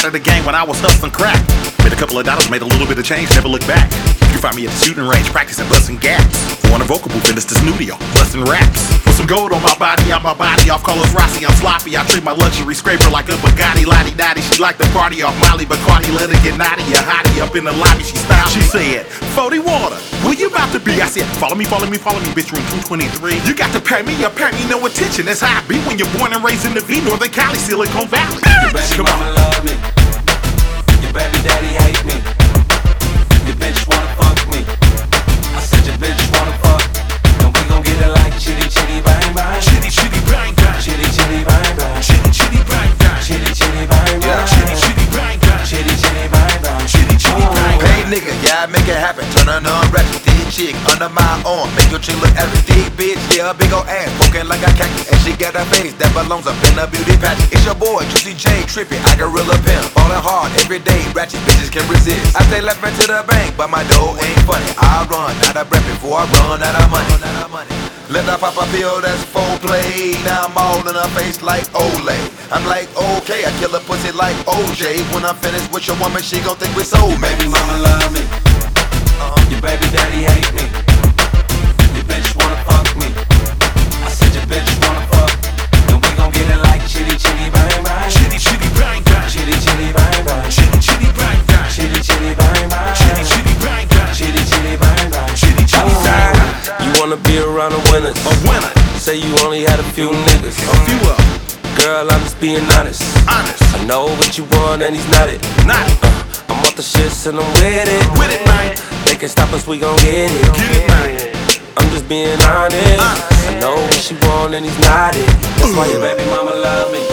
of the game when I was hustling crack. Made a couple of dollars, made a little bit of change, never looked back. You can find me at the shooting range, practicing busting gaps. On a vocal booth in the studio, busting raps. Put some gold on my body off Carlos Rossi, I'm sloppy. I treat my luxury scraper like a Bugatti, lottie dottie. She like the party off Molly Bacardi, let her get naughty. A hottie up in the lobby, she stopped. She said, 40 water, where you about to be? I said, follow me, bitch, room 223. You got to pay me no attention. That's how I be when you're born and raised in the V, Northern Cali, Silicon Valley. Your baby mama love me. Your baby daddy hate me. Your bitch wanna fuck me. I said your bitch wanna fuck. And we gon' get it like chitty chitty bang bang. Chitty chitty bang bang. Chitty chitty bang bang. Chitty chitty bang bang. Chitty chitty bang bang. Chitty chitty bang bang. Chitty chitty bang bang. Chitty chitty bang bang. Hey nigga, yeah, I make it happen. Turn on ratchet, thick chick under my arm. Make your chick look every thick bitch. Yeah, big ol' ass, poking like a cactus. And she got a face that belongs up in a beauty pageant. It's your boy, Juicy J, trippy, I gorilla pimp. Falling hard every day, ratchet bitches can resist. I stay left into the bank, but my dough ain't funny. I run out of breath before I run out of money. Let her pop a pill, that's foreplay. Now I'm all in her face like Olay. I'm like, okay, I kill a pussy like OJ. When I'm finished with your woman, she gon' think we soulmates. Baby mama love me. Your baby daddy hate me. Your bitch wanna fuck me. I said your bitch wanna fuck. And we gon' get it like chitty chitty bang bang. Chitty chitty bang bang. Chitty chitty bang bang. Chitty chitty bang bang. Chitty chitty bang bang. Chitty chitty bang bang. Chitty chitty bang bang. Chitty chitty bang bang. You wanna be around the winners. A winner. Say you only had a few niggas. A few of them. Girl, I'm just being honest. Honest. I know what you want and he's not it. Not it. I'm off the shits and I'm with it. With it, man. They can stop us, we gon' get it. Get it, man. I'm just being honest. I know what she want and he's not it. That's why your baby mama love me.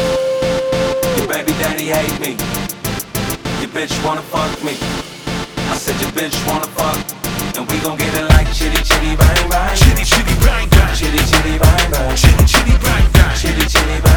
Your baby daddy hate me. Your bitch wanna fuck me. I said your bitch wanna fuck. And we gon' get it like chitty chitty bang bang. Chitty chitty bang bang. Chitty chitty bang bang. Chitty chitty bang bang. Chitty chitty bang